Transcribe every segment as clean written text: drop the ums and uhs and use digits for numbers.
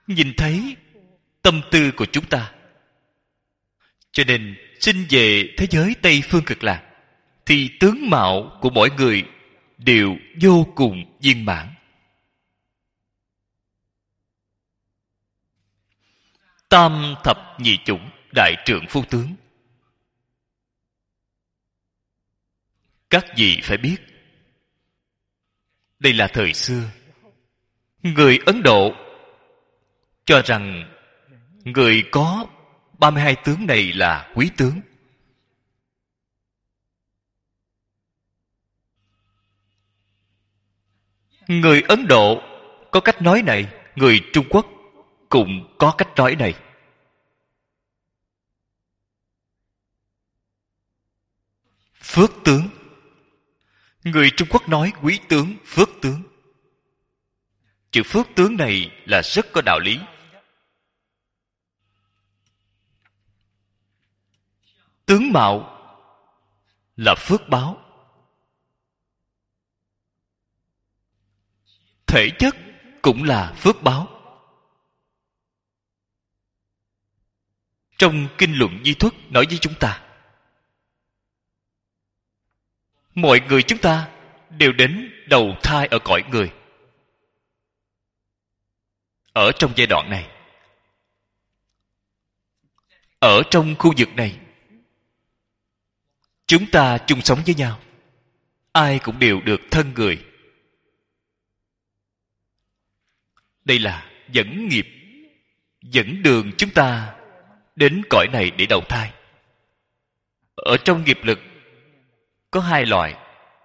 nhìn thấy tâm tư của chúng ta. Cho nên sinh về thế giới Tây Phương Cực Lạc thì tướng mạo của mỗi người đều vô cùng viên mãn. Tam thập nhị chủng đại trượng phu tướng. Các vị phải biết, đây là thời xưa. Người Ấn Độ cho rằng người có 32 tướng này là quý tướng. Người Ấn Độ có cách nói này, người Trung Quốc cũng có cách nói này. Phước tướng. Người Trung Quốc nói quý tướng, phước tướng. Chữ phước tướng này là rất có đạo lý. Tướng mạo là phước báo. Thể chất cũng là phước báo. Trong Kinh Luận Di Thuất nói với chúng ta, mọi người chúng ta đều đến đầu thai ở cõi người. Ở trong giai đoạn này, ở trong khu vực này, chúng ta chung sống với nhau, ai cũng đều được thân người. Đây là dẫn nghiệp, dẫn đường chúng ta đến cõi này để đầu thai. Ở trong nghiệp lực có hai loại.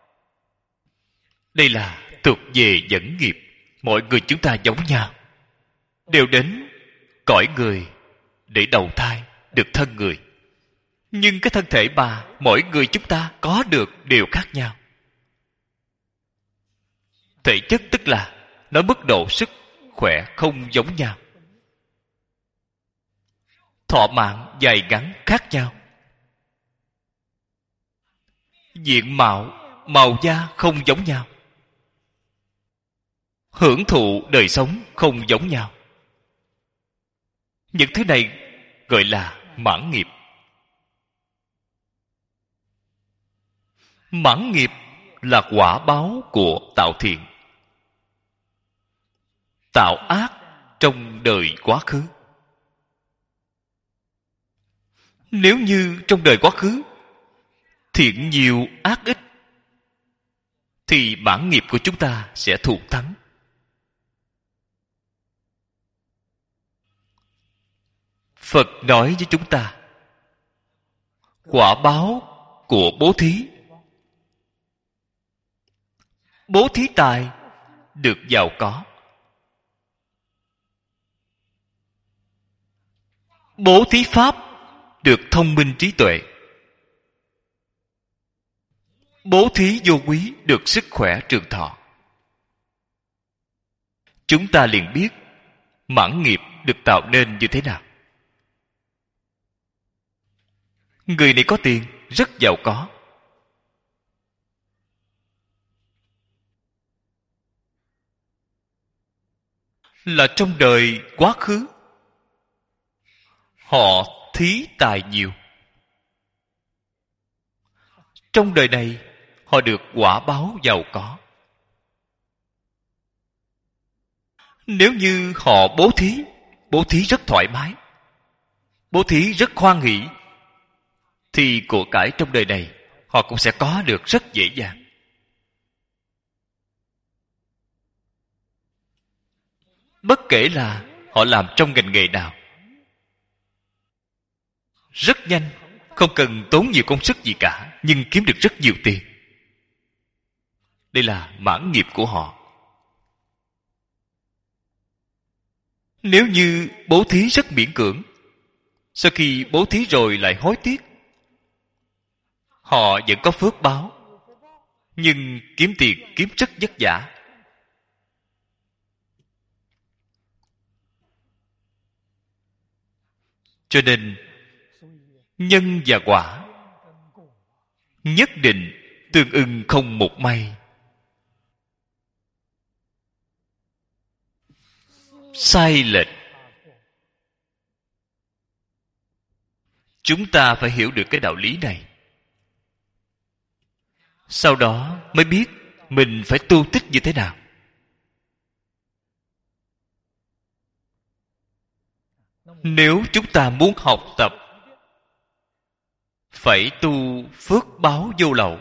Đây là thuộc về dẫn nghiệp. Mọi người chúng ta giống nhau, đều đến cõi người để đầu thai, được thân người. Nhưng cái thân thể mà mỗi người chúng ta có được đều khác nhau. Thể chất tức là nói mức độ sức khỏe không giống nhau. Thọ mạng dài ngắn khác nhau. Diện mạo, màu da không giống nhau. Hưởng thụ đời sống không giống nhau. Những thứ này gọi là mãn nghiệp. Mãn nghiệp là quả báo của tạo thiện, tạo ác trong đời quá khứ. Nếu như trong đời quá khứ thiện nhiều ác ít, thì mãn nghiệp của chúng ta sẽ thụ thắng. Phật nói với chúng ta, quả báo của bố thí. Bố thí tài được giàu có. Bố thí pháp được thông minh trí tuệ. Bố thí vô quý được sức khỏe trường thọ. Chúng ta liền biết mãn nghiệp được tạo nên như thế nào. Người này có tiền, rất giàu có. Là trong đời quá khứ họ thí tài nhiều. Trong đời này họ được quả báo giàu có. Nếu như họ bố thí rất thoải mái, bố thí rất hoan hỷ, thì của cải trong đời này họ cũng sẽ có được rất dễ dàng. Bất kể là họ làm trong ngành nghề nào, rất nhanh, không cần tốn nhiều công sức gì cả, nhưng kiếm được rất nhiều tiền. Đây là mãn nghiệp của họ. Nếu như bố thí rất miễn cưỡng, sau khi bố thí rồi lại hối tiếc, họ vẫn có phước báo, nhưng kiếm tiền kiếm rất vất vả. Cho nên nhân và quả nhất định tương ưng không một may. Sai lệch Chúng ta phải hiểu được cái đạo lý này. Sau đó mới biết mình phải tu tích như thế nào. Nếu chúng ta muốn học tập, phải tu phước báo vô lậu.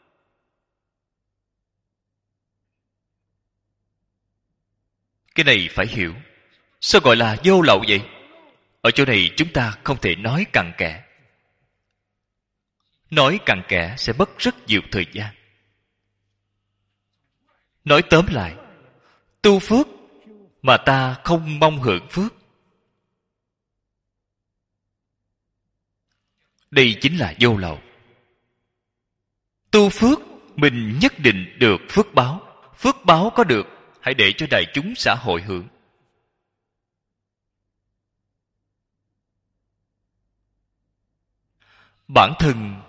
Cái này phải hiểu. Sao gọi là vô lậu vậy? Ở chỗ này chúng ta không thể nói cặn kẽ. Nói cặn kẽ sẽ mất rất nhiều thời gian. Nói tóm lại, tu phước mà ta không mong hưởng phước, đây chính là vô lậu. Tu phước, mình nhất định được phước báo. Phước báo có được, hãy để cho đại chúng xã hội hưởng. Bản thân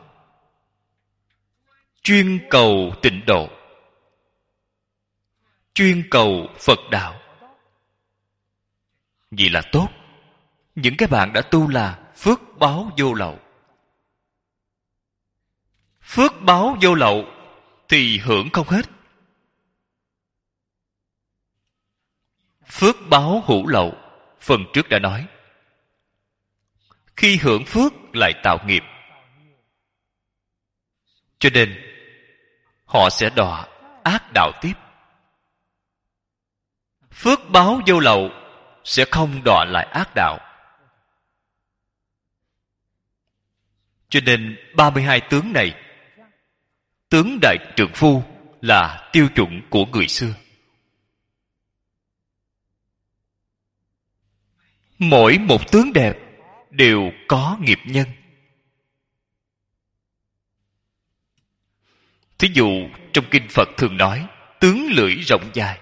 chuyên cầu tịnh độ, chuyên cầu Phật đạo, vậy là tốt. Những cái bạn đã tu là phước báo vô lậu. Phước báo vô lậu thì hưởng không hết. Phước báo hữu lậu, phần trước đã nói. Khi hưởng phước lại tạo nghiệp, cho nên họ sẽ đọa ác đạo tiếp. Phước báo vô lậu sẽ không đọa lại ác đạo. Cho nên 32 tướng này, tướng đại trượng phu là tiêu chuẩn của người xưa. Mỗi một tướng đẹp đều có nghiệp nhân. Thí dụ trong kinh Phật thường nói tướng lưỡi rộng dài.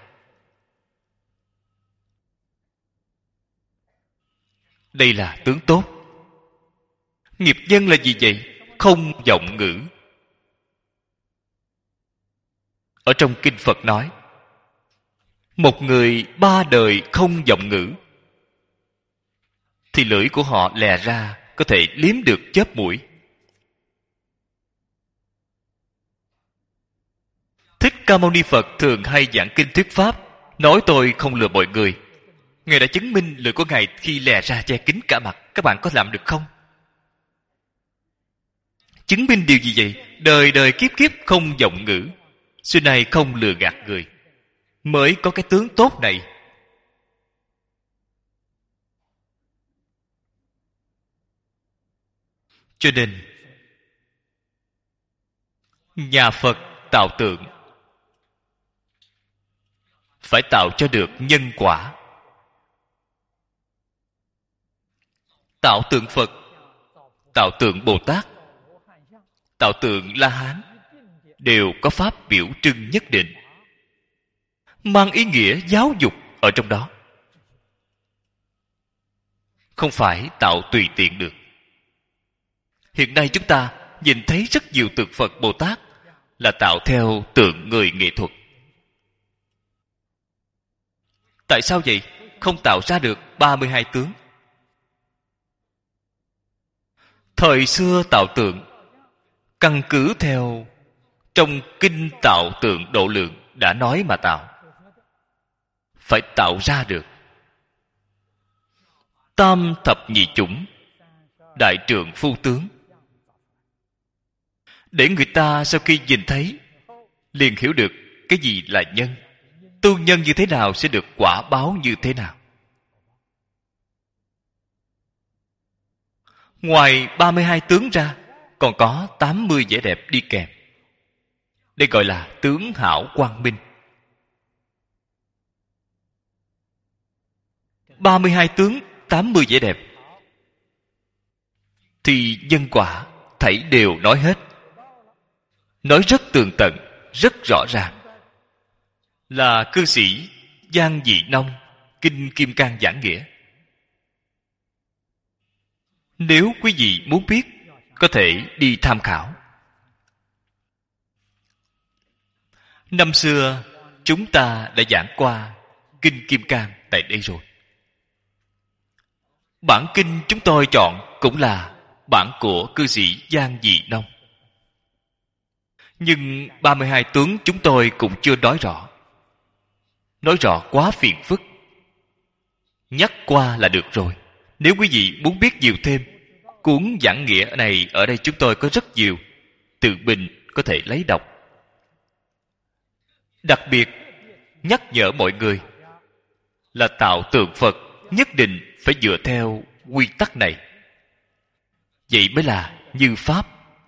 Đây là tướng tốt. Nghiệp nhân là gì vậy? Không vọng ngữ. Ở trong kinh Phật nói, một người 3 đời không vọng ngữ thì lưỡi của họ lè ra có thể liếm được chớp mũi. Thích Ca Mâu Ni Phật thường hay giảng kinh thuyết pháp, nói tôi không lừa mọi người. Ngài đã chứng minh lưỡi của Ngài khi lè ra che kín cả mặt. Các bạn có làm được không? Chứng minh điều gì vậy? Đời đời kiếp kiếp không vọng ngữ, xưa nay không lừa gạt người, mới có cái tướng tốt này. Cho nên nhà Phật tạo tượng phải tạo cho được nhân quả. Tạo tượng Phật, tạo tượng Bồ Tát, tạo tượng La Hán đều có pháp biểu trưng nhất định, mang ý nghĩa giáo dục ở trong đó, không phải tạo tùy tiện được. Hiện nay chúng ta nhìn thấy rất nhiều tượng Phật Bồ Tát là tạo theo tượng người nghệ thuật. Tại sao vậy? Không tạo ra được 32 tướng. Thời xưa tạo tượng căn cứ theo trong kinh tạo tượng độ lượng đã nói mà tạo. Phải tạo ra được tam thập nhị chủng, đại trượng phu tướng, để người ta sau khi nhìn thấy liền hiểu được cái gì là nhân. Tu nhân như thế nào sẽ được quả báo như thế nào. Ngoài 32 tướng ra, còn có 80 vẻ đẹp đi kèm. Đây gọi là tướng hảo quang minh. 32 tướng, 80 vẻ đẹp thì nhân quả thảy đều nói hết. Nói rất tường tận, rất rõ ràng. Là cư sĩ Giang Dị Nông Kinh Kim Cang giảng nghĩa. Nếu quý vị muốn biết, có thể đi tham khảo. Năm xưa chúng ta đã giảng qua Kinh Kim Cang tại đây rồi. Bản kinh chúng tôi chọn cũng là bản của cư sĩ Giang Dị Nông. Nhưng 32 tướng chúng tôi cũng chưa nói rõ. Nói rõ quá phiền phức. Nhắc qua là được rồi. Nếu quý vị muốn biết nhiều thêm, cuốn giảng nghĩa này ở đây chúng tôi có rất nhiều, tự mình có thể lấy đọc. Đặc biệt nhắc nhở mọi người là tạo tượng Phật nhất định phải dựa theo quy tắc này. Vậy mới là như Pháp.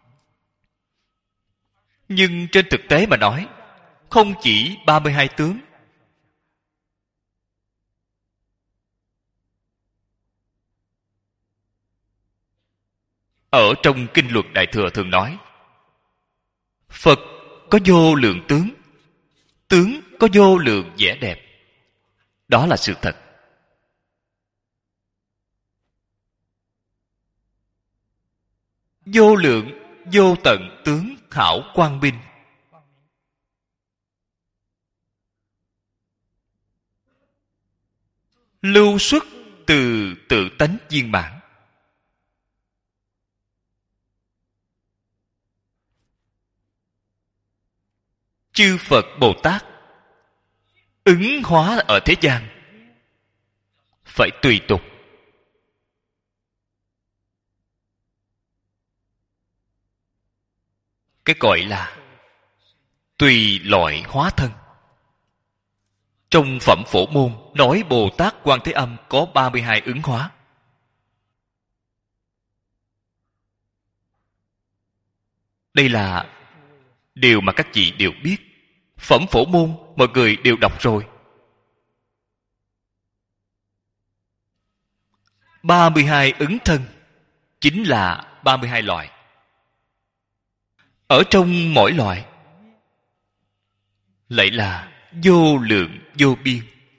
Nhưng trên thực tế mà nói, không chỉ 32 tướng. Ở trong Kinh Luật Đại Thừa thường nói, Phật có vô lượng tướng, tướng có vô lượng vẻ đẹp. Đó là sự thật. Vô lượng, vô tận tướng hảo quang minh. Lưu xuất từ tự tánh viên mãn. Chư Phật Bồ Tát ứng hóa ở thế gian phải tùy tục. Cái gọi là tùy loại hóa thân. Trong Phẩm Phổ Môn nói Bồ Tát Quan Thế Âm có 32 ứng hóa. Đây là điều mà các vị đều biết. Phẩm Phổ Môn mọi người đều đọc rồi. 32 ứng thân chính là 32 loại. Ở trong mỗi loại lại là vô lượng vô biên.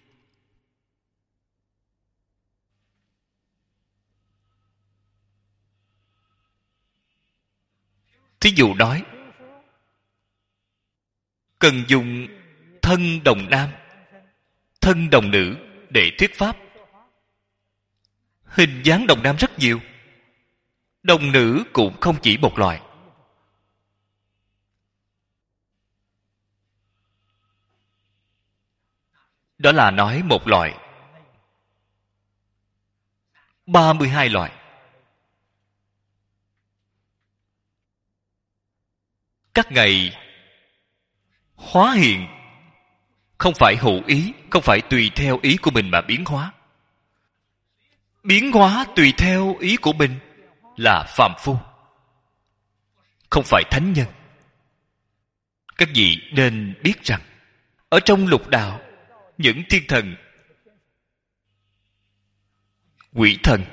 Thí dụ nói, cần dùng thân đồng nam, thân đồng nữ để thuyết pháp. Hình dáng đồng nam rất nhiều, đồng nữ cũng không chỉ một loại. Đó là nói một loại, 32 loại. Các ngài hóa hiện không phải hữu ý, không phải tùy theo ý của mình mà biến hóa. Biến hóa tùy theo ý của mình là phàm phu, không phải thánh nhân. Các vị nên biết rằng ở trong lục đạo, những thiên thần, quỷ thần,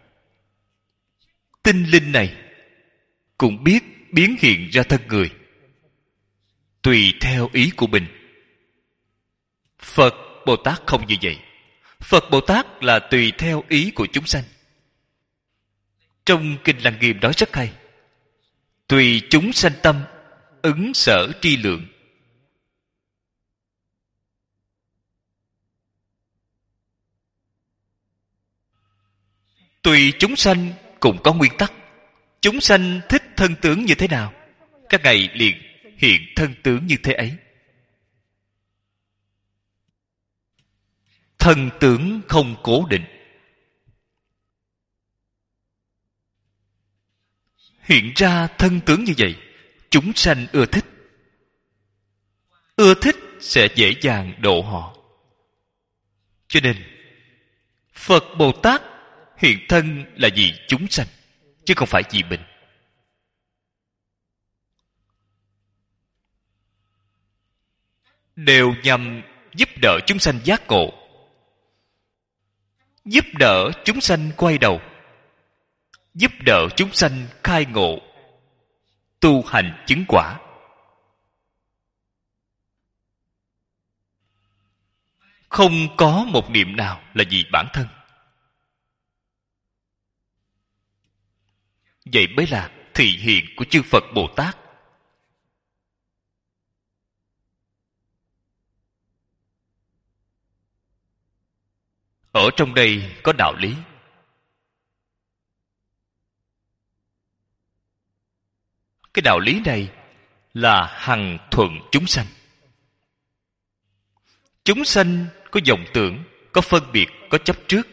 tinh linh này cũng biết biến hiện ra thân người tùy theo ý của mình. Phật Bồ Tát không như vậy. Phật Bồ Tát là tùy theo ý của chúng sanh. Trong Kinh Lăng Nghiêm nói rất hay, tùy chúng sanh tâm ứng sở tri lượng. Tùy chúng sanh cũng có nguyên tắc. Chúng sanh thích thân tướng như thế nào, các ngài liền hiện thân tướng như thế ấy. Thân tướng không cố định. Hiện ra thân tướng như vậy, chúng sanh ưa thích. Ưa thích sẽ dễ dàng độ họ. Cho nên Phật Bồ Tát hiện thân là vì chúng sanh, chứ không phải vì mình. Đều nhằm giúp đỡ chúng sanh giác ngộ, giúp đỡ chúng sanh quay đầu, giúp đỡ chúng sanh khai ngộ, tu hành chứng quả. Không có một niệm nào là vì bản thân. Vậy mới là thị hiện của chư Phật Bồ Tát. Ở trong đây có đạo lý. Cái đạo lý này là hằng thuận chúng sanh. Chúng sanh có vọng tưởng, có phân biệt, có chấp trước.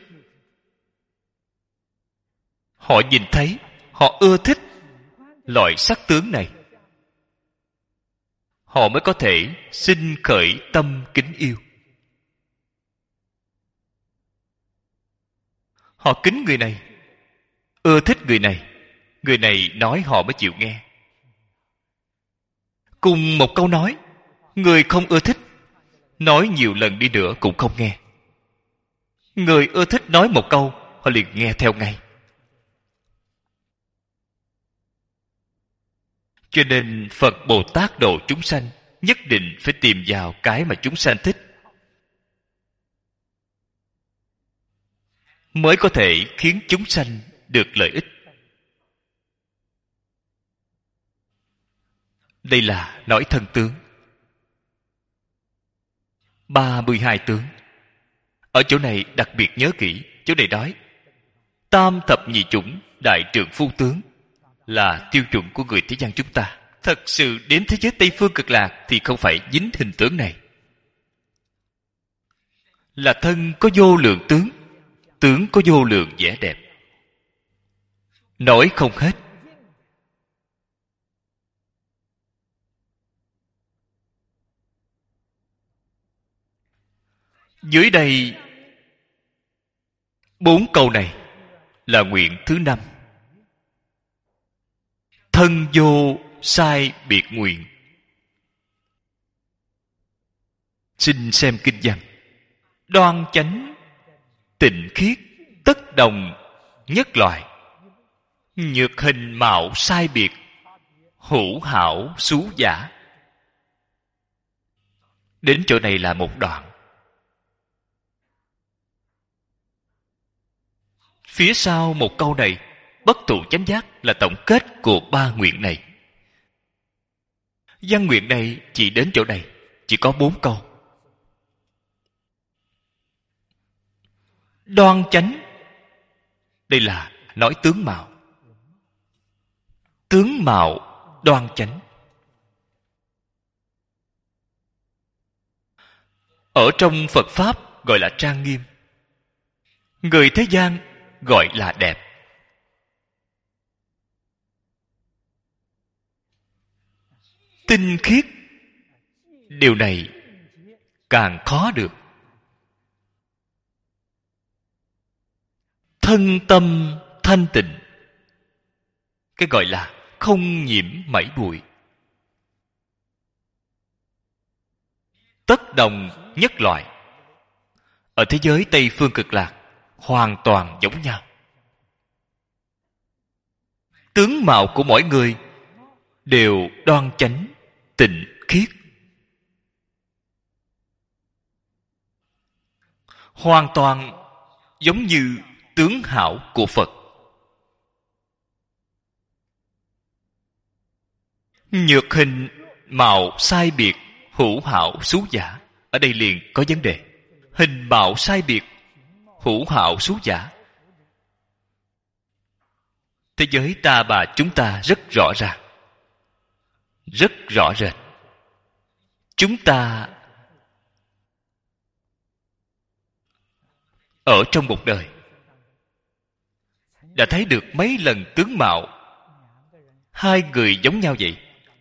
Họ nhìn thấy, họ ưa thích loại sắc tướng này, họ mới có thể sinh khởi tâm kính yêu. Họ kính người này, ưa thích người này nói họ mới chịu nghe. Cùng một câu nói, người không ưa thích, nói nhiều lần đi nữa cũng không nghe. Người ưa thích nói một câu, họ liền nghe theo ngay. Cho nên Phật Bồ Tát độ chúng sanh nhất định phải tìm vào cái mà chúng sanh thích, mới có thể khiến chúng sanh được lợi ích. Đây là nói thân tướng. 32 tướng. Ở chỗ này đặc biệt nhớ kỹ, chỗ này nói tam thập nhị chủng đại trượng phu tướng là tiêu chuẩn của người thế gian chúng ta. Thật sự đến thế giới Tây Phương Cực Lạc thì không phải dính hình tướng này. Là thân có vô lượng tướng, tướng có vô lượng vẻ đẹp, nói không hết. Dưới đây 4 câu này là nguyện thứ 5. Thân vô sai biệt nguyện. Xin xem kinh văn. Đoan chánh tịnh khiết tất đồng nhất loại, nhược hình mạo sai biệt, hữu hảo xú giả. Đến chỗ này là một đoạn. Phía sau một câu này, bất tụ chánh giác là tổng kết của 3 nguyện này. Văn nguyện này chỉ đến chỗ này, chỉ có 4 câu. Đoan chánh, đây là nói tướng mạo. Tướng mạo đoan chánh. Ở trong Phật Pháp gọi là trang nghiêm. Người thế gian gọi là đẹp. Tinh khiết, điều này càng khó được. Thân tâm thanh tịnh, cái gọi là không nhiễm mảy bụi. Tất đồng nhất loại. Ở thế giới Tây Phương Cực Lạc hoàn toàn giống nhau. Tướng mạo của mỗi người đều đoan chánh, tịnh khiết, hoàn toàn giống như tướng hảo của Phật. Nhược hình mạo sai biệt, hữu hảo xú giả. Ở đây liền có vấn đề. Hình mạo sai biệt, hữu hảo xú giả. Thế giới ta bà chúng ta rất rõ ràng, rất rõ rệt. Chúng ta ở trong một đời đã thấy được mấy lần tướng mạo hai người giống nhau vậy.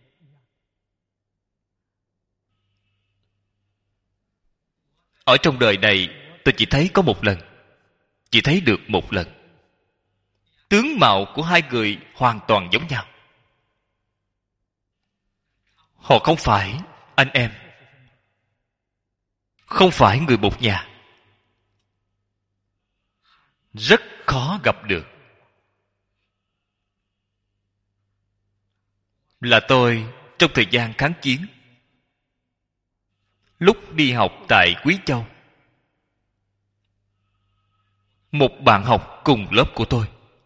Ở trong đời này tôi chỉ thấy có một lần, chỉ thấy được một lần. Tướng mạo của hai người hoàn toàn giống nhau. Họ không phải anh em, không phải người một nhà, rất khó gặp được. Là tôi trong thời gian kháng chiến, lúc đi học tại Quý Châu, một bạn học cùng lớp của tôi,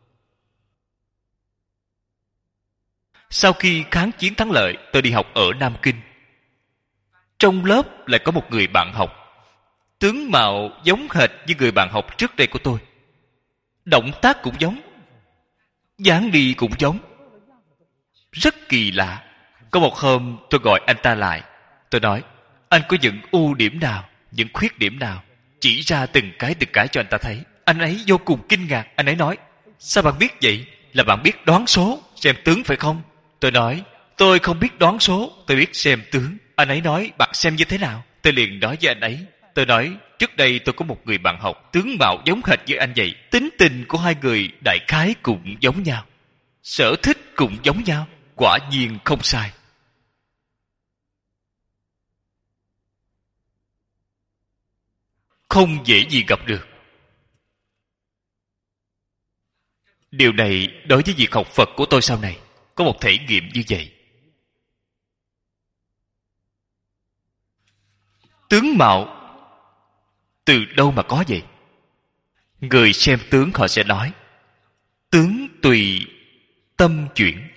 sau khi kháng chiến thắng lợi, tôi đi học ở Nam Kinh. Trong lớp lại có một người bạn học, tướng mạo giống hệt như người bạn học trước đây của tôi, động tác cũng giống, dáng đi cũng giống, Rất kỳ lạ. Có một hôm tôi gọi anh ta lại. Tôi nói, anh có những ưu điểm nào, những khuyết điểm nào? Chỉ ra từng cái cho anh ta thấy. Anh ấy vô cùng kinh ngạc. Anh ấy nói, sao bạn biết vậy? Là bạn biết đoán số, xem tướng phải không? Tôi nói, tôi không biết đoán số, tôi biết xem tướng. Anh ấy nói, bạn xem như thế nào? Tôi liền nói với anh ấy. Tôi nói, trước đây tôi có một người bạn học, tướng mạo giống hệt với anh vậy. Tính tình của hai người đại khái cũng giống nhau. Sở thích cũng giống nhau. Quả nhiên không sai. Không dễ gì gặp được. Điều này đối với việc học Phật của tôi sau này có một thể nghiệm như vậy. Tướng mạo từ đâu mà có vậy? Người xem tướng họ sẽ nói, tướng tùy tâm chuyển.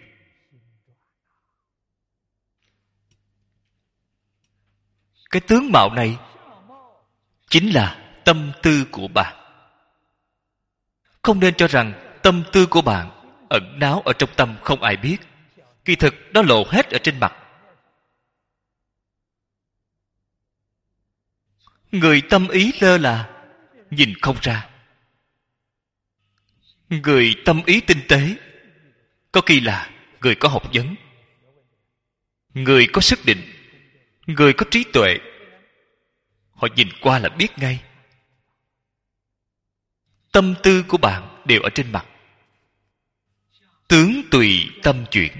Cái tướng mạo này chính là tâm tư của bạn. Không nên cho rằng tâm tư của bạn ẩn náu ở trong tâm không ai biết. Kỳ thực nó lộ hết ở trên mặt. Người tâm ý lơ là nhìn không ra. Người tâm ý tinh tế có khi là người có học vấn, người có sức định, người có trí tuệ. Họ nhìn qua là biết ngay. Tâm tư của bạn đều ở trên mặt. Tướng tùy tâm chuyển.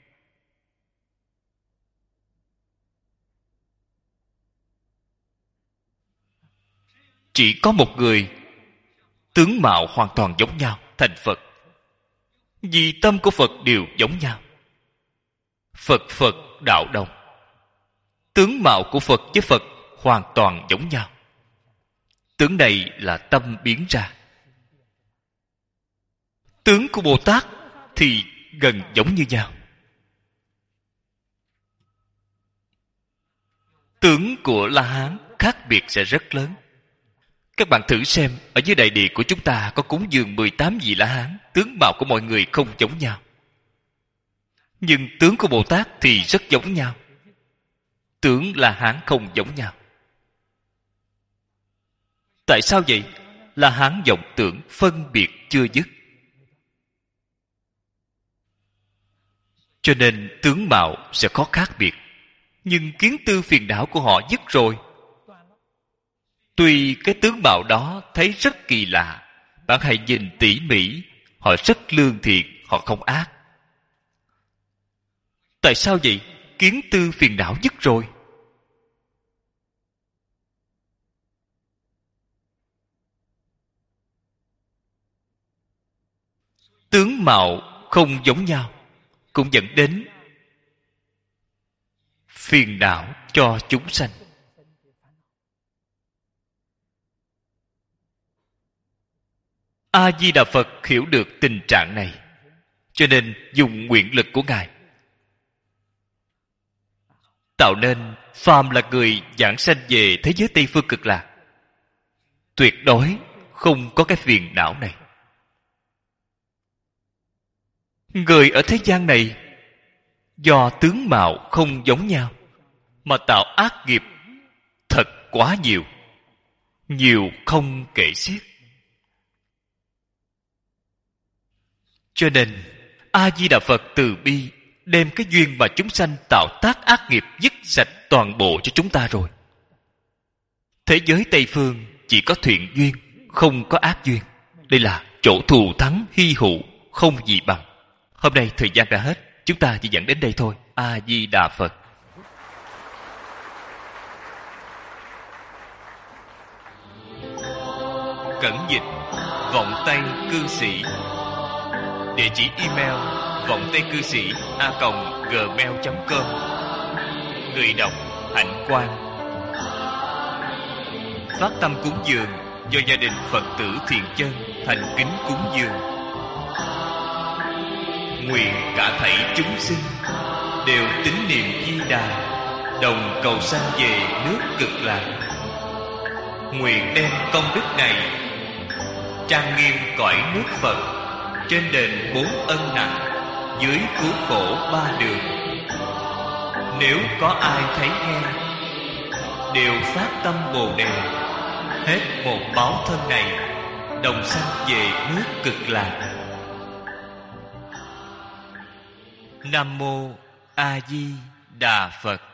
Chỉ có một người tướng mạo hoàn toàn giống nhau thành Phật. Vì tâm của Phật đều giống nhau. Phật Phật đạo đồng. Tướng mạo của Phật với Phật hoàn toàn giống nhau. Tướng này là tâm biến ra. Tướng của Bồ Tát thì gần giống như nhau. Tướng của La Hán khác biệt sẽ rất lớn. Các bạn thử xem, ở dưới đại địa của chúng ta có cúng dường 18 vị La Hán, tướng mạo của mọi người không giống nhau. Nhưng tướng của Bồ Tát thì rất giống nhau. Tướng La Hán không giống nhau. Tại sao vậy? La Hán vọng tưởng phân biệt chưa dứt. Cho nên tướng mạo sẽ có khác biệt. Nhưng kiến tư phiền não của họ dứt rồi. Tuy cái tướng mạo đó thấy rất kỳ lạ, bạn hãy nhìn tỉ mỉ, họ rất lương thiện, họ không ác. Tại sao vậy? Kiến tư phiền não dứt rồi. Tướng mạo không giống nhau cũng dẫn đến phiền não cho chúng sanh. A Di Đà Phật hiểu được tình trạng này, cho nên dùng nguyện lực của Ngài tạo nên phàm là người giảng sanh về thế giới Tây Phương Cực Lạc, tuyệt đối không có cái phiền não này. Người ở thế gian này do tướng mạo không giống nhau mà tạo ác nghiệp thật quá nhiều, nhiều không kể xiết. Cho nên A Di Đà Phật từ bi đem cái duyên mà chúng sanh tạo tác ác nghiệp dứt sạch toàn bộ cho chúng ta rồi. Thế giới Tây Phương chỉ có thiện duyên, không có ác duyên. Đây là chỗ thù thắng hy hữu, không gì bằng. Hôm nay thời gian đã hết, chúng ta chỉ dẫn đến đây thôi. A Di Đà Phật. Cẩn dịch Vọng Tây Cư Sĩ. Địa chỉ email vọng tây cư sĩ @gmail.com. Người đọc Hạnh Quang. Phát tâm cúng dường do gia đình Phật tử Thiện Chân thành kính cúng dường. Nguyện cả thảy chúng sinh đều tín niệm Di Đà, đồng cầu sanh về nước Cực Lạc. Nguyện đem công đức này trang nghiêm cõi nước Phật, trên đền bốn ân nặng, dưới cứu khổ ba đường. Nếu có ai thấy nghe, đều phát tâm Bồ Đề, hết một báo thân này, đồng sanh về nước Cực Lạc. Nam mô A Di Đà Phật.